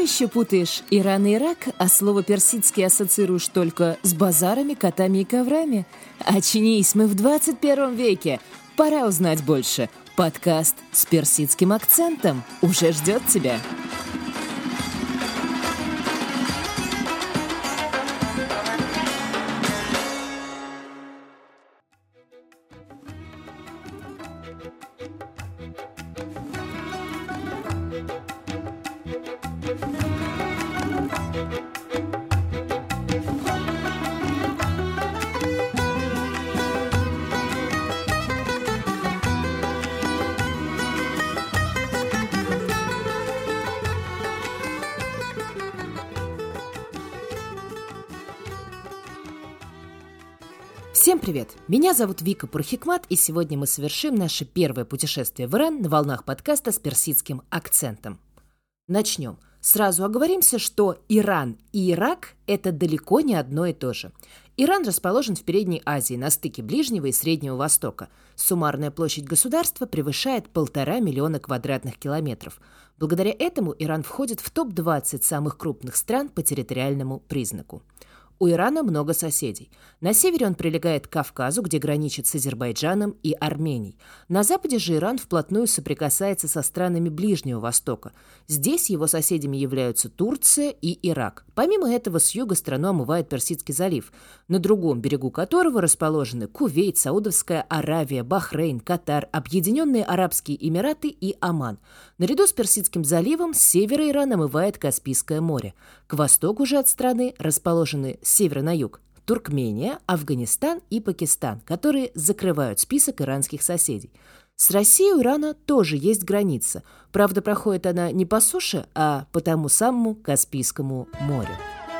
еще путаешь Иран и Ирак, а слово персидский ассоциируешь только с базарами, котами и коврами? Очнись, мы в 21 веке. Пора узнать больше. Подкаст с персидским акцентом уже ждет тебя. Всем привет! Меня зовут Вика Пурхикмат, и сегодня мы совершим наше первое путешествие в Иран на волнах подкаста с персидским акцентом. Начнем. Сразу оговоримся, что Иран и Ирак – это далеко не одно и то же. Иран расположен в Передней Азии, на стыке Ближнего и Среднего Востока. Суммарная площадь государства превышает 1,5 миллиона квадратных километров. Благодаря этому Иран входит в топ-20 самых крупных стран по территориальному признаку. У Ирана много соседей. На севере он прилегает к Кавказу, где граничит с Азербайджаном и Арменией. На западе же Иран вплотную соприкасается со странами Ближнего Востока. Здесь его соседями являются Турция и Ирак. Помимо этого, с юга страну омывает Персидский залив, на другом берегу которого расположены Кувейт, Саудовская Аравия, Бахрейн, Катар, Объединенные Арабские Эмираты и Оман. Наряду с Персидским заливом с севера Иран омывает Каспийское море. К востоку же от страны расположены с севера на юг Туркмения, Афганистан и Пакистан, которые закрывают список иранских соседей. С Россией у Ирана тоже есть граница. Правда, проходит она не по суше, а по тому самому Каспийскому морю.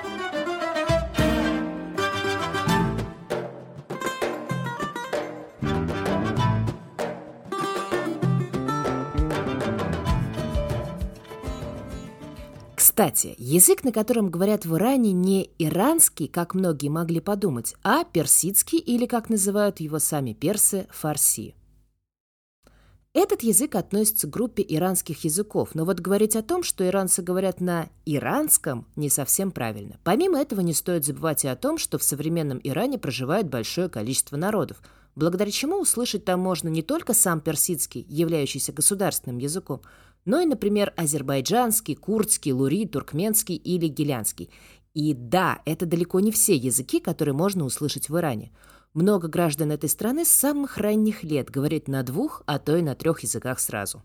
Кстати, язык, на котором говорят в Иране, не иранский, как многие могли подумать, а персидский или, как называют его сами персы, фарси. Этот язык относится к группе иранских языков, но вот говорить о том, что иранцы говорят на иранском, не совсем правильно. Помимо этого, не стоит забывать и о том, что в современном Иране проживает большое количество народов, благодаря чему услышать там можно не только сам персидский, являющийся государственным языком, но и, например, азербайджанский, курдский, лури, туркменский или гилянский. И да, это далеко не все языки, которые можно услышать в Иране. Много граждан этой страны с самых ранних лет говорит на 2, а то и на 3 языках сразу.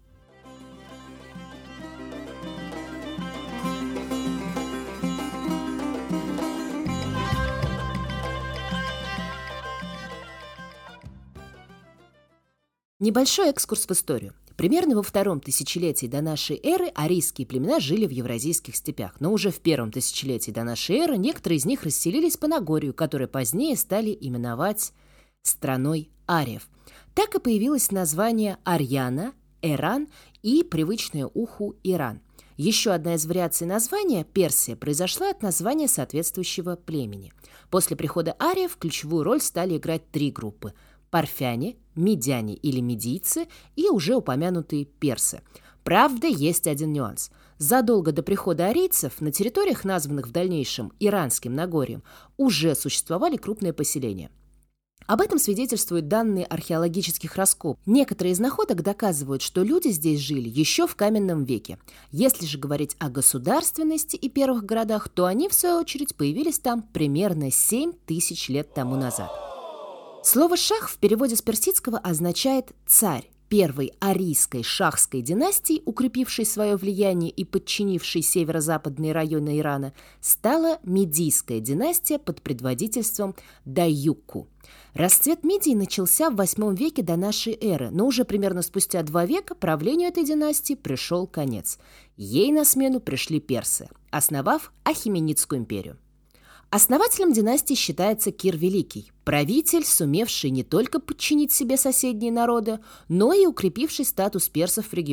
Небольшой экскурс в историю. Примерно во 2 тысячелетии до нашей эры арийские племена жили в евразийских степях, но уже в 1 тысячелетии до нашей эры некоторые из них расселились по Нагорью, которое позднее стали именовать страной ариев. Так и появилось название Арьяна, Эран и привычное уху Иран. Еще одна из вариаций названия, Персия, произошла от названия соответствующего племени. После прихода ариев ключевую роль стали играть 3 группы – парфяне, медяне или медийцы и уже упомянутые персы. Правда, есть один нюанс. Задолго до прихода арийцев на территориях, названных в дальнейшем Иранским Нагорьем, уже существовали крупные поселения. Об этом свидетельствуют данные археологических раскопок. Некоторые из находок доказывают, что люди здесь жили еще в каменном веке. Если же говорить о государственности и первых городах, то они, в свою очередь, появились там примерно 7 тысяч лет тому назад. Слово «шах» в переводе с персидского означает «царь». Первой арийской шахской династией, укрепившей свое влияние и подчинившей северо-западные районы Ирана, стала Медийская династия под предводительством Даюкку. Расцвет Мидии начался в 8 веке до нашей эры, но уже примерно спустя 2 века правлению этой династии пришел конец. Ей на смену пришли персы, основав Ахеменидскую империю. Основателем династии считается Кир Великий, правитель, сумевший не только подчинить себе соседние народы, но и укрепивший статус персов в регионе.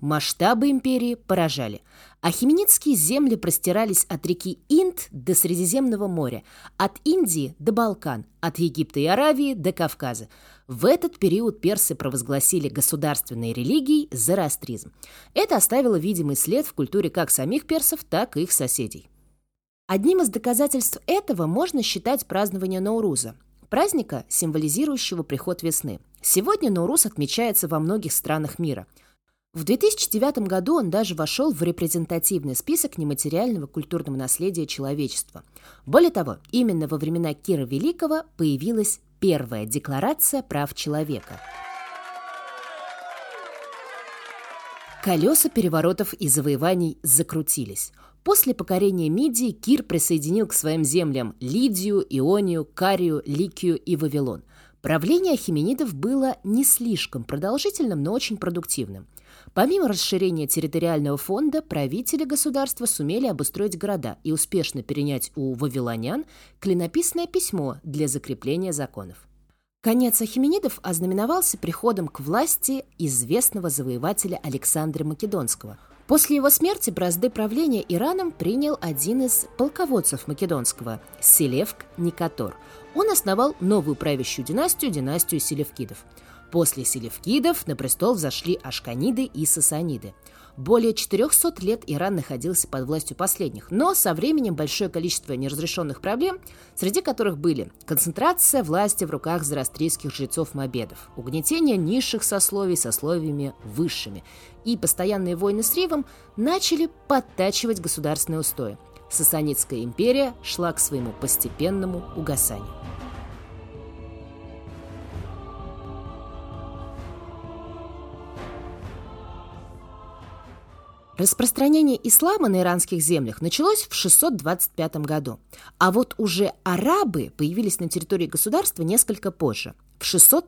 Масштабы империи поражали. Ахеменидские земли простирались от реки Инд до Средиземного моря, от Индии до Балкан, от Египта и Аравии до Кавказа. В этот период персы провозгласили государственной религией зороастризм. Это оставило видимый след в культуре как самих персов, так и их соседей. Одним из доказательств этого можно считать празднование Науруза, праздника, символизирующего приход весны. Сегодня Наурус отмечается во многих странах мира. В 2009 году он даже вошел в репрезентативный список нематериального культурного наследия человечества. Более того, именно во времена Кира Великого появилась первая декларация прав человека. Колеса переворотов и завоеваний закрутились. После покорения Мидии Кир присоединил к своим землям Лидию, Ионию, Карию, Ликию и Вавилон. Правление ахеменидов было не слишком продолжительным, но очень продуктивным. Помимо расширения территориального фонда, правители государства сумели обустроить города и успешно перенять у вавилонян клинописное письмо для закрепления законов. Конец ахеменидов ознаменовался приходом к власти известного завоевателя Александра Македонского. После его смерти бразды правления Ираном принял один из полководцев Македонского – Селевк Никатор. Он основал новую правящую династию – династию селевкидов. После селевкидов на престол взошли ашканиды и сасаниды. Более 400 лет Иран находился под властью последних, но со временем большое количество неразрешенных проблем, среди которых были концентрация власти в руках зороастрийских жрецов-мобедов, угнетение низших сословий сословиями высшими и постоянные войны с Ривом начали подтачивать государственные устои. Сасанидская империя шла к своему постепенному угасанию. Распространение ислама на иранских землях началось в 625 году, а вот уже арабы появились на территории государства несколько позже, в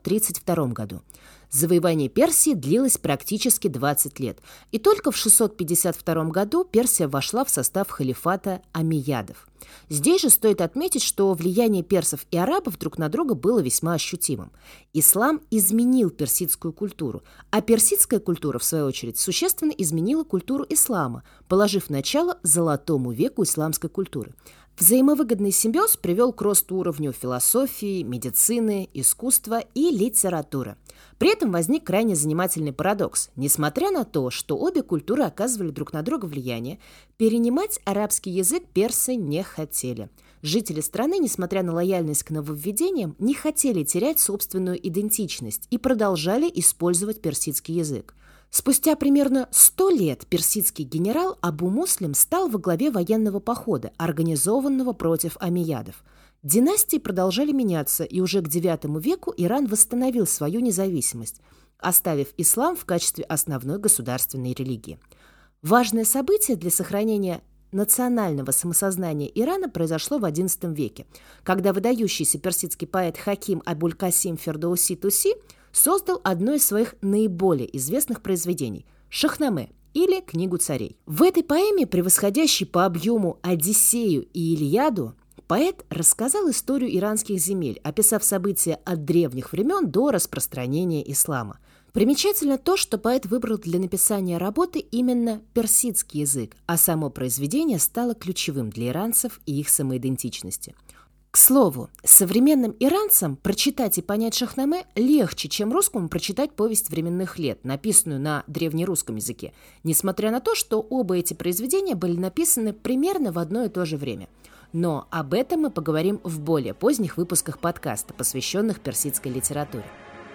632 году. Завоевание Персии длилось практически 20 лет, и только в 652 году Персия вошла в состав халифата омейядов. Здесь же стоит отметить, что влияние персов и арабов друг на друга было весьма ощутимым. Ислам изменил персидскую культуру, а персидская культура, в свою очередь, существенно изменила культуру ислама, положив начало золотому веку исламской культуры. Взаимовыгодный симбиоз привел к росту уровню философии, медицины, искусства и литературы. При этом возник крайне занимательный парадокс. Несмотря на то, что обе культуры оказывали друг на друга влияние, перенимать арабский язык персы не хотели. Жители страны, несмотря на лояльность к нововведениям, не хотели терять собственную идентичность и продолжали использовать персидский язык. Спустя примерно 100 лет персидский генерал Абу Муслим стал во главе военного похода, организованного против омейядов. Династии продолжали меняться, и уже к IX веку Иран восстановил свою независимость, оставив ислам в качестве основной государственной религии. Важное событие для сохранения национального самосознания Ирана произошло в XI веке, когда выдающийся персидский поэт Хаким Абуль-Касим Фердоуси Туси создал одно из своих наиболее известных произведений – «Шахнаме» или «Книгу царей». В этой поэме, превосходящей по объему «Одиссею» и «Илиаду», поэт рассказал историю иранских земель, описав события от древних времен до распространения ислама. Примечательно то, что поэт выбрал для написания работы именно персидский язык, а само произведение стало ключевым для иранцев и их самоидентичности. К слову, современным иранцам прочитать и понять Шахнаме легче, чем русскому прочитать повесть временных лет, написанную на древнерусском языке, несмотря на то, что оба эти произведения были написаны примерно в одно и то же время. Но об этом мы поговорим в более поздних выпусках подкаста, посвященных персидской литературе.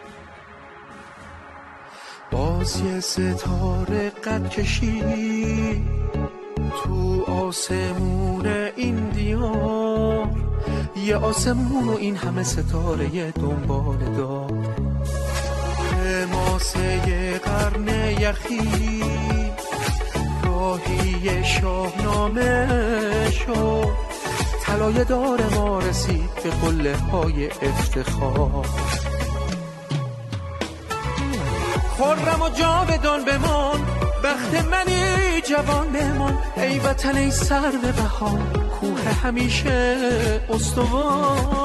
یه آسمون و این همه ستاره دنبال دار حماسه قرن یخی راهی شاهنامه شد طلایه دار ما رسید به قله های افتخار خرم و جاودان بمان بخت منی جوان بمان ای وطن ای سرو بهار کوه همیشه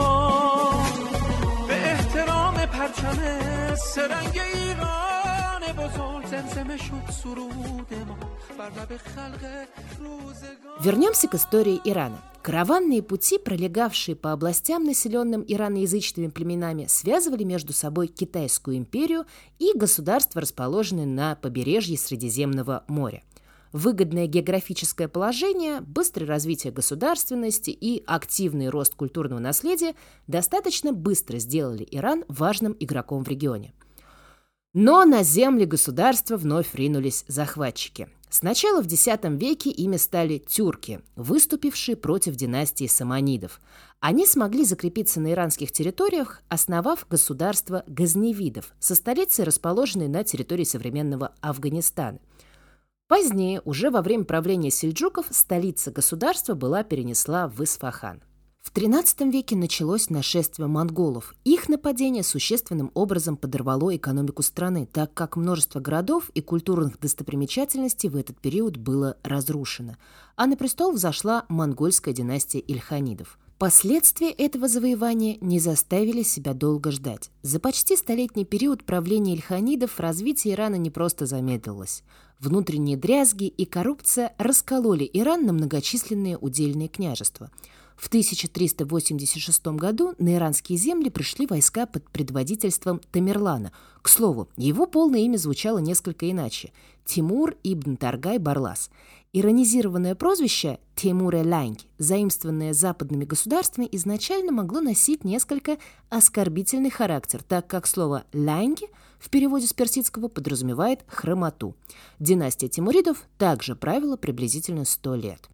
استوار به احترام پرچم سرنگ ایران بزرگ زمزمه شد سرود ما بر لب خلق روزگار. Вернемся к истории Ирана. Караванные пути, пролегавшие по областям, населенным ираноязычными племенами, связывали между собой Китайскую империю и государства, расположенные на побережье Средиземного моря. Выгодное географическое положение, быстрое развитие государственности и активный рост культурного наследия достаточно быстро сделали Иран важным игроком в регионе. Но на земли государства вновь ринулись захватчики. Сначала в X веке ими стали тюрки, выступившие против династии саманидов. Они смогли закрепиться на иранских территориях, основав государство газневидов со столицей, расположенной на территории современного Афганистана. Позднее, уже во время правления сельджуков, столица государства была перенесла в Исфахан. В XIII веке началось нашествие монголов. Их нападение существенным образом подорвало экономику страны, так как множество городов и культурных достопримечательностей в этот период было разрушено, а на престол взошла монгольская династия Ильханидов. Последствия этого завоевания не заставили себя долго ждать. За почти столетний период правления Ильханидов развитие Ирана не просто замедлилось. Внутренние дрязги и коррупция раскололи Иран на многочисленные удельные княжества. В 1386 году на иранские земли пришли войска под предводительством Тамерлана. К слову, его полное имя звучало несколько иначе – Тимур ибн Таргай Барлас. Иронизированное прозвище Теймур-э-Лянг, заимствованное западными государствами, изначально могло носить несколько оскорбительный характер, так как слово «лянги» в переводе с персидского подразумевает хромоту. Династия Тимуридов также правила приблизительно 100 лет.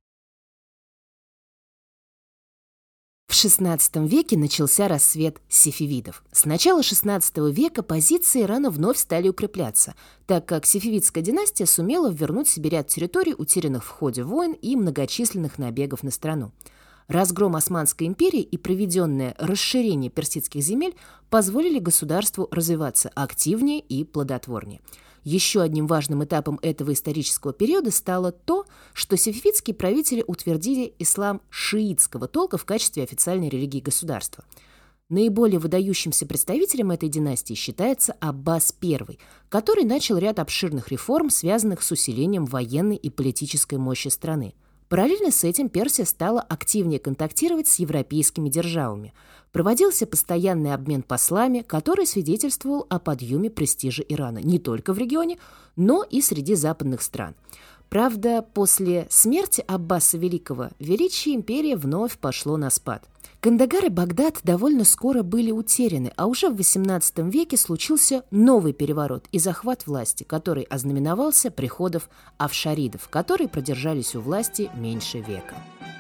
В XVI веке начался рассвет сефевидов. С начала XVI века позиции Ирана вновь стали укрепляться, так как сефевидская династия сумела вернуть себе ряд территорий, утерянных в ходе войн и многочисленных набегов на страну. Разгром Османской империи и проведенное расширение персидских земель позволили государству развиваться активнее и плодотворнее. Еще одним важным этапом этого исторического периода стало то, что сефевидские правители утвердили ислам шиитского толка в качестве официальной религии государства. Наиболее выдающимся представителем этой династии считается Аббас I, который начал ряд обширных реформ, связанных с усилением военной и политической мощи страны. Параллельно с этим Персия стала активнее контактировать с европейскими державами. Проводился постоянный обмен послами, который свидетельствовал о подъеме престижа Ирана не только в регионе, но и среди западных стран. Правда, после смерти Аббаса Великого величие империи вновь пошло на спад. Кандагар и Багдад довольно скоро были утеряны, а уже в XVIII веке случился новый переворот и захват власти, который ознаменовался приходом афшаридов, которые продержались у власти меньше века.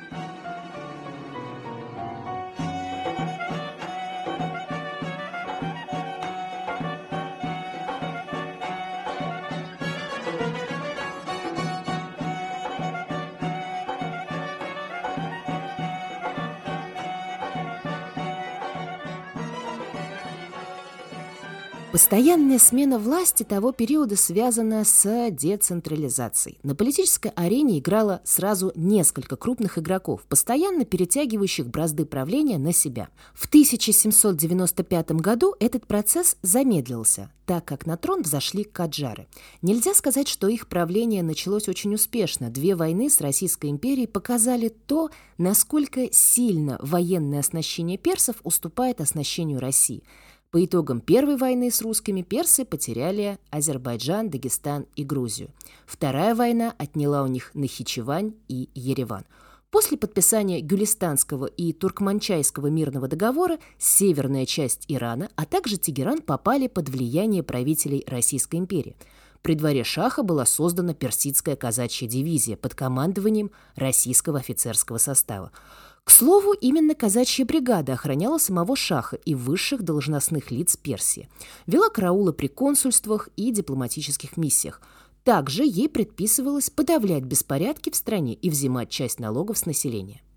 Постоянная смена власти того периода связана с децентрализацией. На политической арене играло сразу несколько крупных игроков, постоянно перетягивающих бразды правления на себя. В 1795 году этот процесс замедлился, так как на трон взошли каджары. Нельзя сказать, что их правление началось очень успешно. 2 войны с Российской империей показали то, насколько сильно военное оснащение персов уступает оснащению России. По итогам Первой войны с русскими персы потеряли Азербайджан, Дагестан и Грузию. Вторая война отняла у них Нахичевань и Ереван. После подписания Гюлистанского и Туркманчайского мирного договора северная часть Ирана, а также Тегеран попали под влияние правителей Российской империи. При дворе шаха была создана персидская казачья дивизия под командованием российского офицерского состава. К слову, именно казачья бригада охраняла самого шаха и высших должностных лиц Персии, вела караулы при консульствах и дипломатических миссиях. Также ей предписывалось подавлять беспорядки в стране и взимать часть налогов с населения.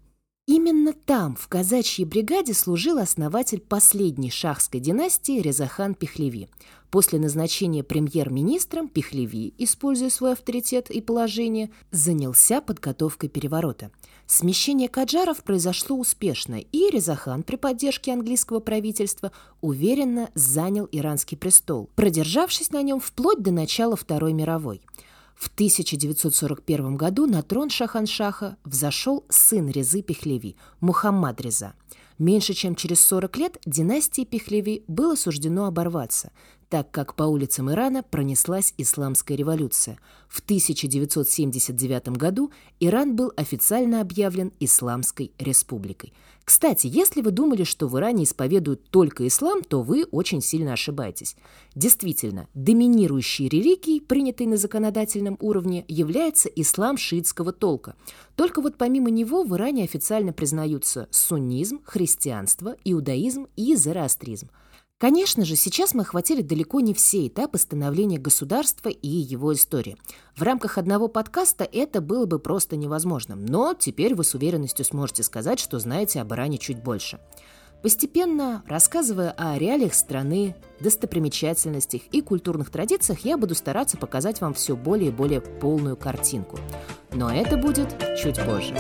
Именно там, в казачьей бригаде, служил основатель последней шахской династии Резахан Пехлеви. После назначения премьер-министром Пехлеви, используя свой авторитет и положение, занялся подготовкой переворота. Смещение каджаров произошло успешно, и Резахан при поддержке английского правительства уверенно занял иранский престол, продержавшись на нем вплоть до начала Второй мировой. В 1941 году на трон Шаханшаха взошел сын Резы Пехлеви, Мухаммад Реза. Меньше чем через 40 лет династии Пехлеви было суждено оборваться, так как по улицам Ирана пронеслась исламская революция. В 1979 году Иран был официально объявлен Исламской республикой. Кстати, если вы думали, что в Иране исповедуют только ислам, то вы очень сильно ошибаетесь. Действительно, доминирующей религией, принятой на законодательном уровне, является ислам шиитского толка. Только вот помимо него в Иране официально признаются суннизм, христианство, иудаизм и зороастризм. Конечно же, сейчас мы охватили далеко не все этапы становления государства и его истории. В рамках одного подкаста это было бы просто невозможным, но теперь вы с уверенностью сможете сказать, что знаете об Иране чуть больше. Постепенно, рассказывая о реалиях страны, достопримечательностях и культурных традициях, я буду стараться показать вам все более и более полную картинку. Но это будет чуть позже.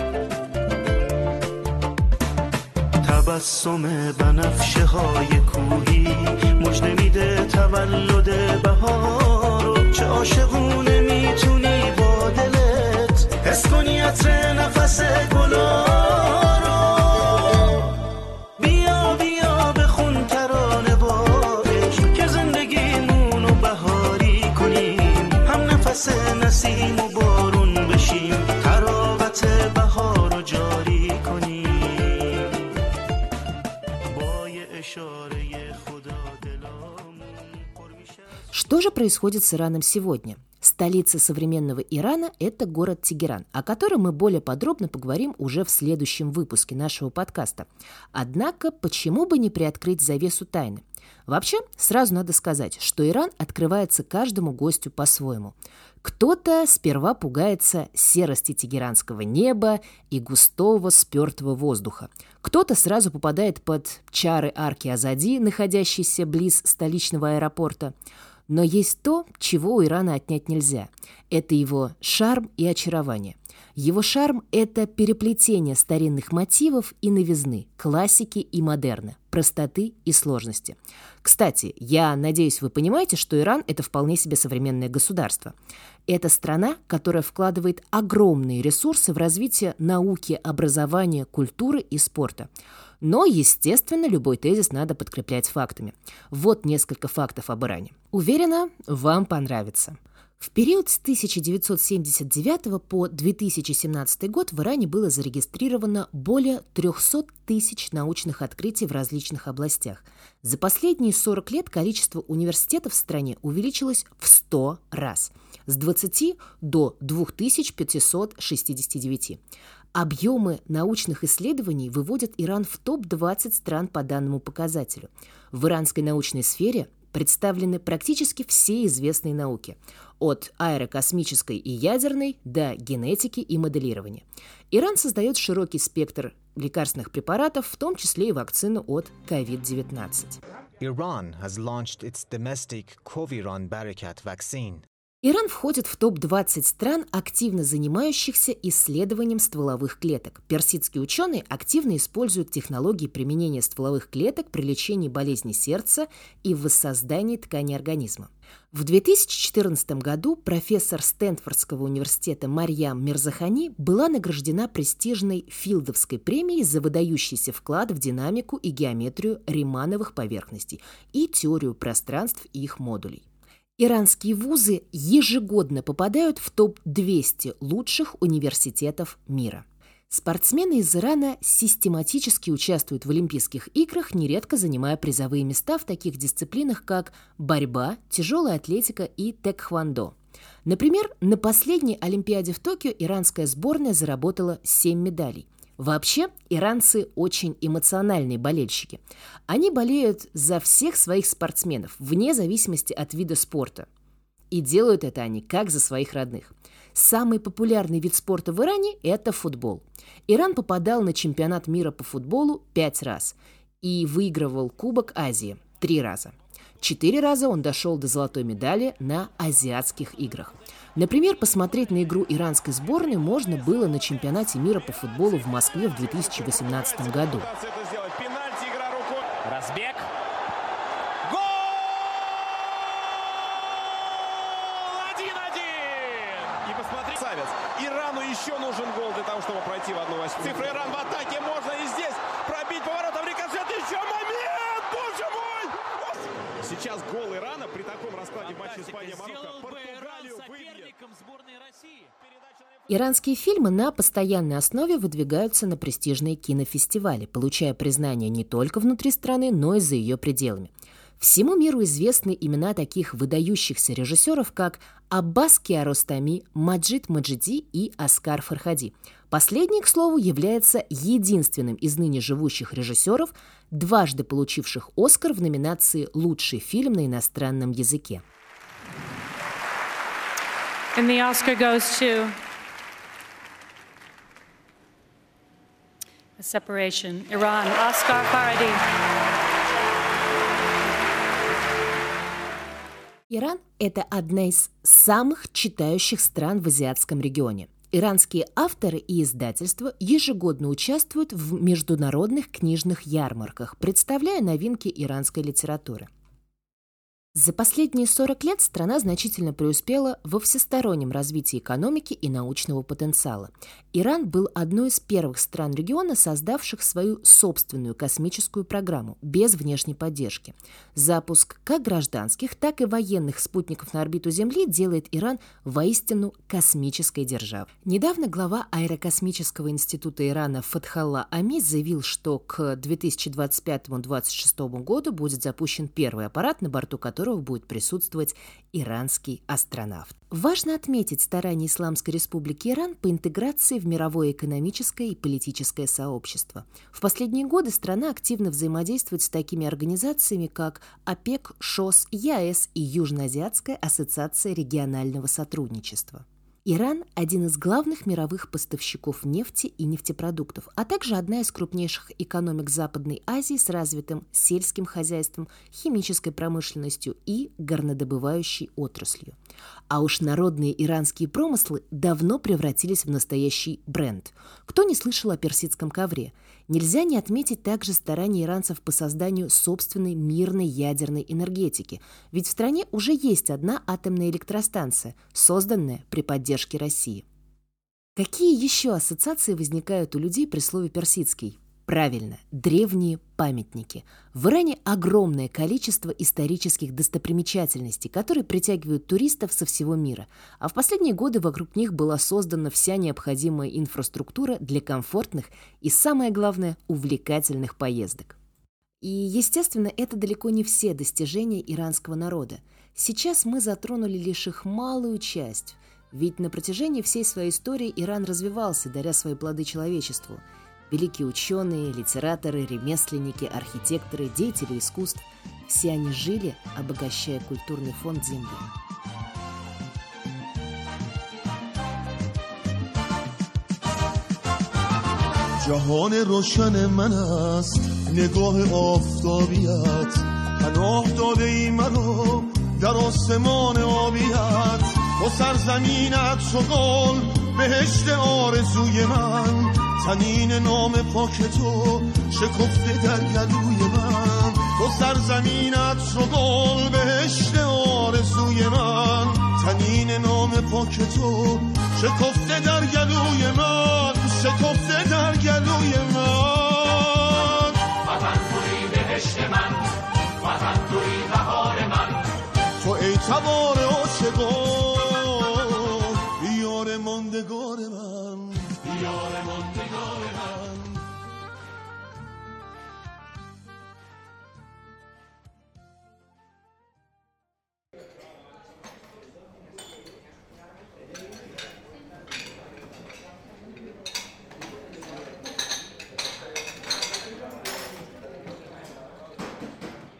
تبسم بنفشه های کوهی مژده میده تولد بهارو چه عاشقونه میتونی با دلت حس کنی عطر نفس گلارو بیا بیا بخون ترانه با عشق که زندگیمونو بهاری کنیم هم نفس نسیم و بارون بشیم تراوت بهارو جاری کنیم. Что же происходит с Ираном сегодня? Столица современного Ирана – это город Тегеран, о котором мы более подробно поговорим уже в следующем выпуске нашего подкаста. Однако, почему бы не приоткрыть завесу тайны? Вообще, сразу надо сказать, что Иран открывается каждому гостю по-своему. Кто-то сперва пугается серости тегеранского неба и густого спертого воздуха. Кто-то сразу попадает под чары арки Азади, находящейся близ столичного аэропорта. Но есть то, чего у Ирана отнять нельзя. Это его шарм и очарование. Его шарм – это переплетение старинных мотивов и новизны, классики и модерна, простоты и сложности. Кстати, я надеюсь, вы понимаете, что Иран – это вполне себе современное государство. Это страна, которая вкладывает огромные ресурсы в развитие науки, образования, культуры и спорта. Но, естественно, любой тезис надо подкреплять фактами. Вот несколько фактов об Иране. Уверена, вам понравится. В период с 1979 по 2017 год в Иране было зарегистрировано более 300 тысяч научных открытий в различных областях. За последние 40 лет количество университетов в стране увеличилось в 100 раз – с 20 до 2569. Объемы научных исследований выводят Иран в топ-20 стран по данному показателю. В иранской научной сфере представлены практически все известные науки – от аэрокосмической и ядерной до генетики и моделирования. Иран создает широкий спектр лекарственных препаратов, в том числе и вакцину от COVID-19. Iran has launched its domestic Coviran Barakat vaccine. Иран входит в топ-20 стран, активно занимающихся исследованием стволовых клеток. Персидские ученые активно используют технологии применения стволовых клеток при лечении болезней сердца и в воссоздании тканей организма. В 2014 году профессор Стэнфордского университета Марьям Мирзахани была награждена престижной Филдовской премией за выдающийся вклад в динамику и геометрию римановых поверхностей и теорию пространств и их модулей. Иранские вузы ежегодно попадают в топ-200 лучших университетов мира. Спортсмены из Ирана систематически участвуют в Олимпийских играх, нередко занимая призовые места в таких дисциплинах, как борьба, тяжелая атлетика и тэквондо. Например, на последней Олимпиаде в Токио иранская сборная заработала 7 медалей. Вообще, иранцы очень эмоциональные болельщики. Они болеют за всех своих спортсменов, вне зависимости от вида спорта. И делают это они как за своих родных. Самый популярный вид спорта в Иране – это футбол. Иран попадал на чемпионат мира по футболу 5 раз и выигрывал Кубок Азии 3 раза. 4 раза он дошел до золотой медали на Азиатских играх. Например, посмотреть на игру иранской сборной можно было на чемпионате мира по футболу в Москве в 2018 году. Разбег. Гол! 1-1! И посмотри, Савец. Ирану еще нужен гол для того, чтобы пройти в 1/8. Цифры Иран в атаке. Можно и здесь пробить поворотом. Рикошет. Еще момент! Боже мой! Сейчас гол Ирана при таком раскладе в матче Испания-Марокко Португалию выбьет. Иранские фильмы на постоянной основе выдвигаются на престижные кинофестивали, получая признание не только внутри страны, но и за ее пределами. Всему миру известны имена таких выдающихся режиссеров, как Аббас Киаростами, Маджид Маджиди и Оскар Фархади. Последний, к слову, является единственным из ныне живущих режиссеров, дважды получивших «Оскар» в номинации «Лучший фильм на иностранном языке». And the Oscar goes to A Separation, Iran, Oscar Farhadi. Иран – это одна из самых читающих стран в азиатском регионе. Иранские авторы и издательства ежегодно участвуют в международных книжных ярмарках, представляя новинки иранской литературы. За последние 40 лет страна значительно преуспела во всестороннем развитии экономики и научного потенциала. Иран был одной из первых стран региона, создавших свою собственную космическую программу без внешней поддержки. Запуск как гражданских, так и военных спутников на орбиту Земли делает Иран воистину космической державой. Недавно глава Аэрокосмического института Ирана Фатхалла Ами заявил, что к 2025-2026 году будет запущен первый аппарат, на борту которого будет присутствовать иранский астронавт. Важно отметить старания Исламской Республики Иран по интеграции в мировое экономическое и политическое сообщество. В последние годы страна активно взаимодействует с такими организациями, как ОПЕК, ШОС, ЕАЭС и Южноазиатская ассоциация регионального сотрудничества. Иран – один из главных мировых поставщиков нефти и нефтепродуктов, а также одна из крупнейших экономик Западной Азии с развитым сельским хозяйством, химической промышленностью и горнодобывающей отраслью. А уж народные иранские промыслы давно превратились в настоящий бренд. Кто не слышал о персидском ковре? Нельзя не отметить также старания иранцев по созданию собственной мирной ядерной энергетики, ведь в стране уже есть одна атомная электростанция, созданная при поддержке России. Какие еще ассоциации возникают у людей при слове «персидский»? Правильно, древние памятники. В Иране огромное количество исторических достопримечательностей, которые притягивают туристов со всего мира, а в последние годы вокруг них была создана вся необходимая инфраструктура для комфортных и, самое главное, увлекательных поездок. И, естественно, это далеко не все достижения иранского народа. Сейчас мы затронули лишь их малую часть, ведь на протяжении всей своей истории Иран развивался, даря свои плоды человечеству. Великие ученые, литераторы, ремесленники, архитекторы, деятели искусств – все они жили, обогащая культурный фонд земли. جهان روشن من است نگاه آفتابیت پناه داده ای منو در آسمان آبیت با سرزمینت چو گل بهشت آرزوی من تنین نام پاک تو شکفته در گلوی من تو سرزمینت چو گل بهشت آرزوی من تنین نام پاک تو شکفته در گلوی من شکفته در گلوی من وطن توی بهشت من وطن توی بهار من تو ای تبار عاشقان یار ماندگار من یار ماندگار من.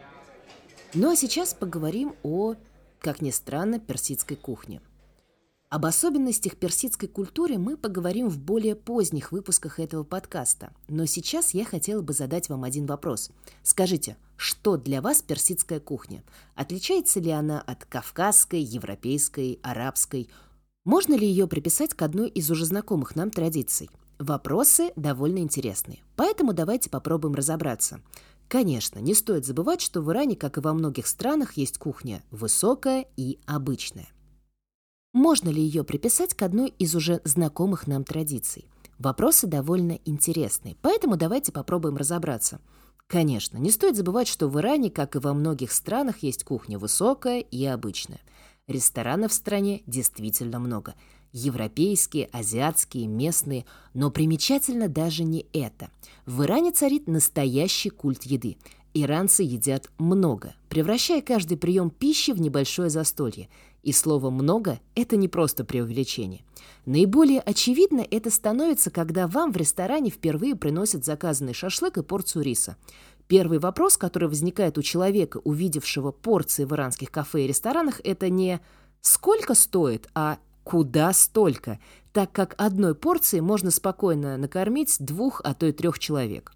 Ну а сейчас поговорим о, как ни странно, персидской кухне. Об особенностях персидской культуры мы поговорим в более поздних выпусках этого подкаста. Но сейчас я хотела бы задать вам один вопрос. Скажите, что для вас персидская кухня? Отличается ли она от кавказской, европейской, арабской? Можно ли ее приписать к одной из уже знакомых нам традиций? Вопросы довольно интересные, поэтому давайте попробуем разобраться. Конечно, не стоит забывать, что в Иране, как и во многих странах, есть кухня высокая и обычная. Можно ли ее приписать к одной из уже знакомых нам традиций? Вопросы довольно интересные, поэтому давайте попробуем разобраться. Конечно, не стоит забывать, что в Иране, как и во многих странах, есть кухня высокая и обычная. Ресторанов в стране действительно много. Европейские, азиатские, местные. Но примечательно даже не это. В Иране царит настоящий культ еды. Иранцы едят много, превращая каждый прием пищи в небольшое застолье. И слово «много» — это не просто преувеличение. Наиболее очевидно это становится, когда вам в ресторане впервые приносят заказанный шашлык и порцию риса. Первый вопрос, который возникает у человека, увидевшего порции в иранских кафе и ресторанах, это не «сколько стоит», а «куда столько?», так как одной порции можно спокойно накормить 2, а то и 3 человек.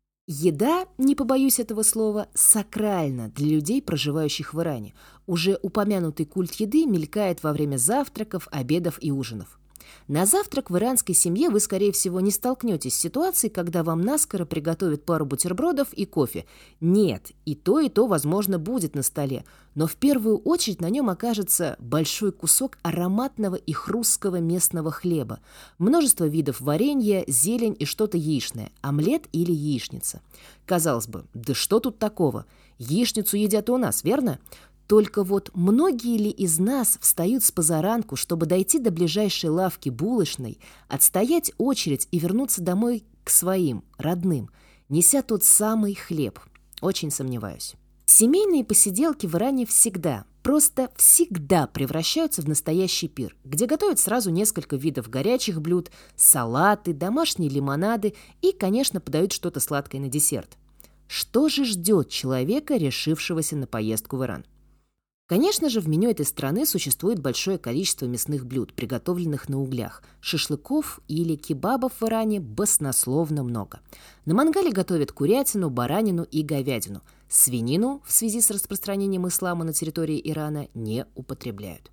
Еда, не побоюсь этого слова, сакральна для людей, проживающих в Иране. Уже упомянутый культ еды мелькает во время завтраков, обедов и ужинов. На завтрак в иранской семье вы, скорее всего, не столкнетесь с ситуацией, когда вам наскоро приготовят пару бутербродов и кофе. Нет, и то, возможно, будет на столе, но в первую очередь на нем окажется большой кусок ароматного и хрусткого местного хлеба, множество видов варенья, зелень и что-то яичное, омлет или яичница. Казалось бы, да что тут такого? Яичницу едят и у нас, верно? Только вот многие ли из нас встают с позаранку, чтобы дойти до ближайшей лавки булочной, отстоять очередь и вернуться домой к своим, родным, неся тот самый хлеб? Очень сомневаюсь. Семейные посиделки в Иране всегда, просто всегда превращаются в настоящий пир, где готовят сразу несколько видов горячих блюд, салаты, домашние лимонады и, конечно, подают что-то сладкое на десерт. Что же ждет человека, решившегося на поездку в Иран? Конечно же, в меню этой страны существует большое количество мясных блюд, приготовленных на углях. Шашлыков или кебабов в Иране баснословно много. На мангале готовят курятину, баранину и говядину. Свинину в связи с распространением ислама на территории Ирана не употребляют.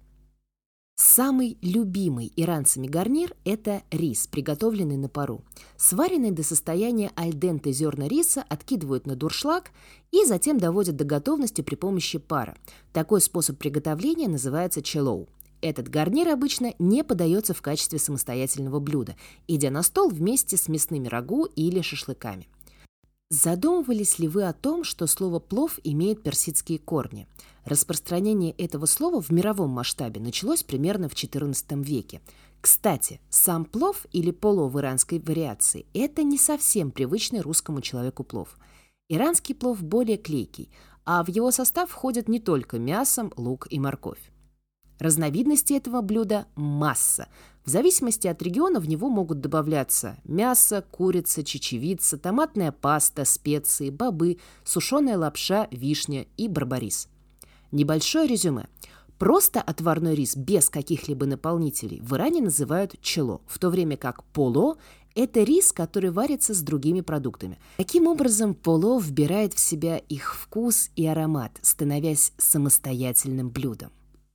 Самый любимый иранцами гарнир – это рис, приготовленный на пару. Сваренный до состояния аль-денте зерна риса откидывают на дуршлаг и затем доводят до готовности при помощи пара. Такой способ приготовления называется челоу. Этот гарнир обычно не подается в качестве самостоятельного блюда, идя на стол вместе с мясными рагу или шашлыками. Задумывались ли вы о том, что слово «плов» имеет персидские корни? Распространение этого слова в мировом масштабе началось примерно в XIV веке. Кстати, сам плов или поло в иранской вариации – это не совсем привычный русскому человеку плов. Иранский плов более клейкий, а в его состав входят не только мясо, лук и морковь. Разновидностей этого блюда масса. В зависимости от региона в него могут добавляться мясо, курица, чечевица, томатная паста, специи, бобы, сушеная лапша, вишня и барбарис. Небольшое резюме. Просто отварной рис без каких-либо наполнителей в Иране называют чело, в то время как поло – это рис, который варится с другими продуктами. Таким образом, поло вбирает в себя их вкус и аромат, становясь самостоятельным блюдом.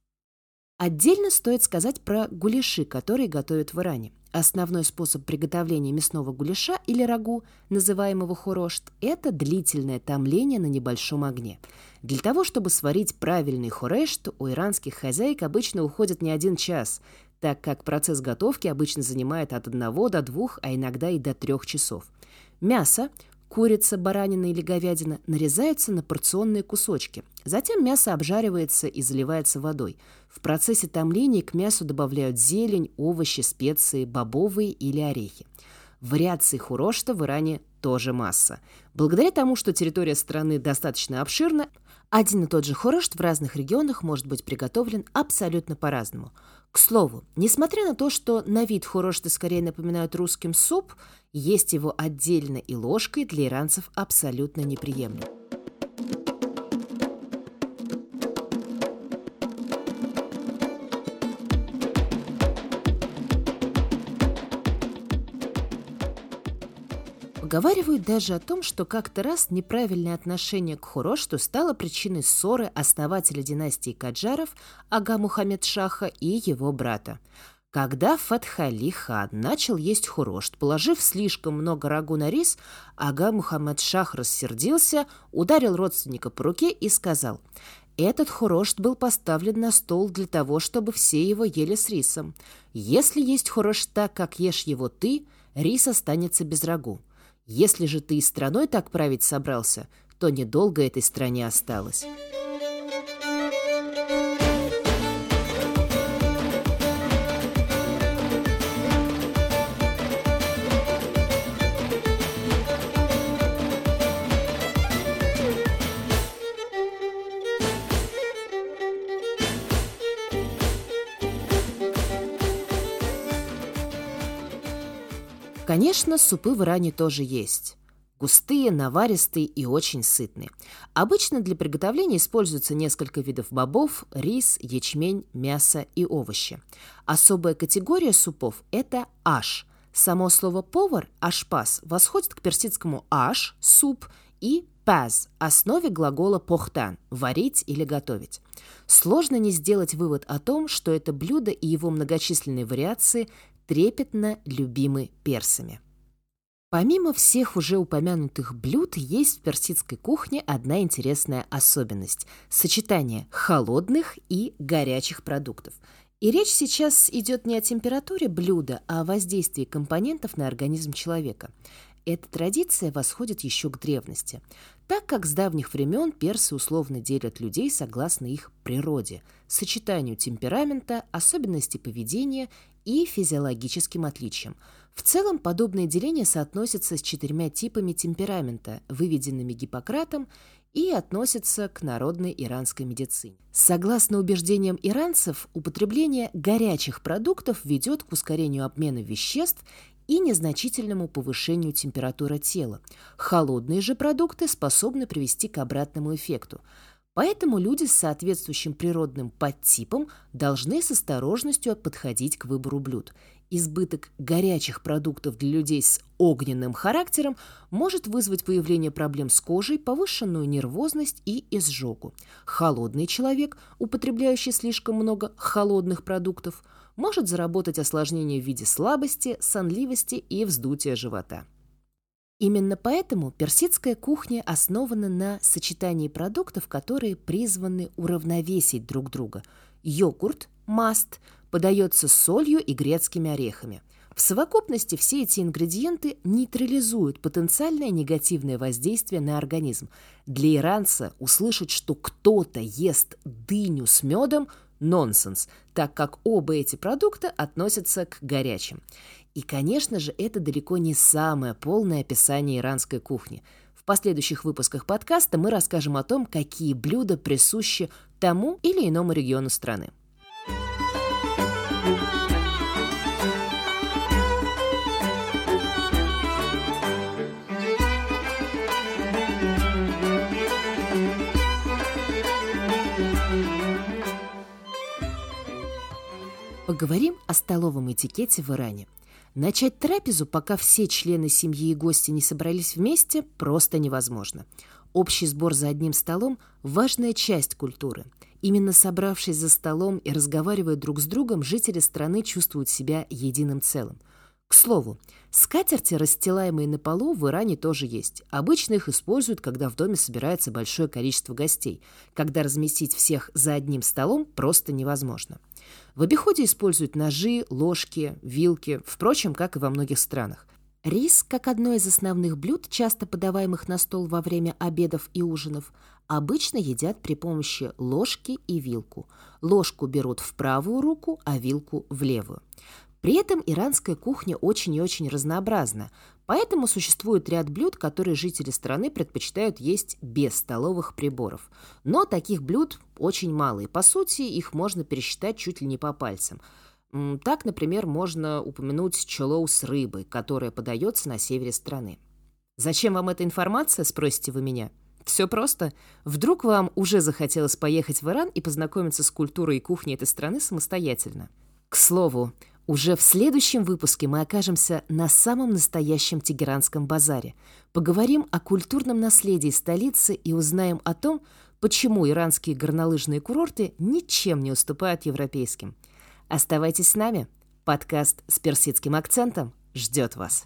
Отдельно стоит сказать про гуляши, которые готовят в Иране. Основной способ приготовления мясного гуляша или рагу, называемого хорошт, это длительное томление на небольшом огне. Для того, чтобы сварить правильный хорешт, у иранских хозяек обычно уходит не 1 час, так как процесс готовки обычно занимает от 1 до 2, а иногда и до 3 часов. Мясо, курица, баранина или говядина нарезаются на порционные кусочки. Затем мясо обжаривается и заливается водой. В процессе томления к мясу добавляют зелень, овощи, специи, бобовые или орехи. Вариаций хорошта в Иране тоже масса. Благодаря тому, что территория страны достаточно обширна, один и тот же хорошт в разных регионах может быть приготовлен абсолютно по-разному. К слову, несмотря на то, что на вид хорошты скорее напоминают русским суп, есть его отдельно и ложкой для иранцев абсолютно неприемлемо. Поговаривают даже о том, что как-то раз неправильное отношение к хурошту стало причиной ссоры основателя династии Каджаров Ага Мухаммед Шаха и его брата. Когда Фатх-Али хан начал есть хурошт, положив слишком много рагу на рис, Ага Мухаммед Шах рассердился, ударил родственника по руке и сказал: «Этот хурошт был поставлен на стол для того, чтобы все его ели с рисом. Если есть хурошт так, как ешь его ты, рис останется без рагу. Если же ты и страной так править собрался, то недолго этой стране осталось». Конечно, супы в Иране тоже есть. Густые, наваристые и очень сытные. Обычно для приготовления используются несколько видов бобов, рис, ячмень, мясо и овощи. Особая категория супов – это аш. Само слово «повар» – ашпаз восходит к персидскому аш – суп и паз – основе глагола похтан – варить или готовить. Сложно не сделать вывод о том, что это блюдо и его многочисленные вариации трепетно любимы персами. Помимо всех уже упомянутых блюд, есть в персидской кухне одна интересная особенность – сочетание холодных и горячих продуктов. И речь сейчас идет не о температуре блюда, а о воздействии компонентов на организм человека. Эта традиция восходит еще к древности, так как с давних времен персы условно делят людей согласно их природе, сочетанию темперамента, особенностей поведения и физиологическим отличиям. В целом, подобное деление соотносится с 4 типами темперамента, выведенными Гиппократом, и относится к народной иранской медицине. Согласно убеждениям иранцев, употребление горячих продуктов ведет к ускорению обмена веществ и незначительному повышению температуры тела. Холодные же продукты способны привести к обратному эффекту. Поэтому люди с соответствующим природным подтипом должны с осторожностью подходить к выбору блюд. Избыток горячих продуктов для людей с огненным характером может вызвать появление проблем с кожей, повышенную нервозность и изжогу. Холодный человек, употребляющий слишком много холодных продуктов, может заработать осложнения в виде слабости, сонливости и вздутия живота. Именно поэтому персидская кухня основана на сочетании продуктов, которые призваны уравновесить друг друга. Йогурт, маст, подается с солью и грецкими орехами. В совокупности все эти ингредиенты нейтрализуют потенциальное негативное воздействие на организм. Для иранца услышать, что кто-то ест дыню с медом – нонсенс, так как оба эти продукта относятся к горячим. И, конечно же, это далеко не самое полное описание иранской кухни. В последующих выпусках подкаста мы расскажем о том, какие блюда присущи тому или иному региону страны. Поговорим о столовом этикете в Иране. Начать трапезу, пока все члены семьи и гости не собрались вместе, просто невозможно. Общий сбор за одним столом – важная часть культуры. Именно собравшись за столом и разговаривая друг с другом, жители страны чувствуют себя единым целым. К слову, скатерти, расстилаемые на полу, в Иране тоже есть. Обычно их используют, когда в доме собирается большое количество гостей, когда разместить всех за одним столом просто невозможно. В обиходе используют ножи, ложки, вилки, впрочем, как и во многих странах. Рис, как одно из основных блюд, часто подаваемых на стол во время обедов и ужинов, обычно едят при помощи ложки и вилку. Ложку берут в правую руку, а вилку в левую. При этом иранская кухня очень и очень разнообразна, поэтому существует ряд блюд, которые жители страны предпочитают есть без столовых приборов. Но таких блюд очень мало, и по сути их можно пересчитать чуть ли не по пальцам. Так, например, можно упомянуть чолоу с рыбой, которая подается на севере страны. Зачем вам эта информация, спросите вы меня? Все просто. Вдруг вам уже захотелось поехать в Иран и познакомиться с культурой и кухней этой страны самостоятельно. К слову, Уже в следующем выпуске мы окажемся на самом настоящем Тегеранском базаре. Поговорим о культурном наследии столицы и узнаем о том, почему иранские горнолыжные курорты ничем не уступают европейским. Оставайтесь с нами. Подкаст с персидским акцентом ждет вас.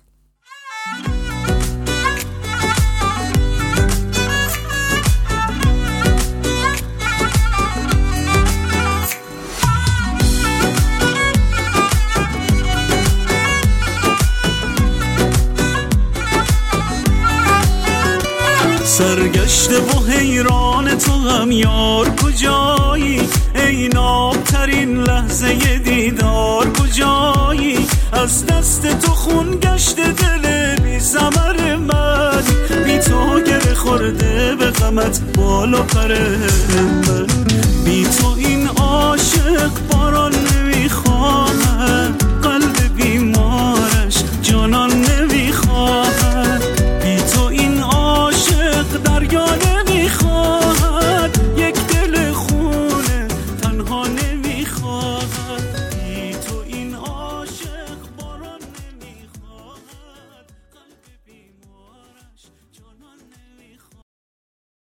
سرگشته و حیران تو هم یار کجایی ای نابترین لحظه دیدار کجایی از دست تو خون گشته دل بی ثمر من بی تو گره خورده به غمت بالا پر من بی تو این عاشق باران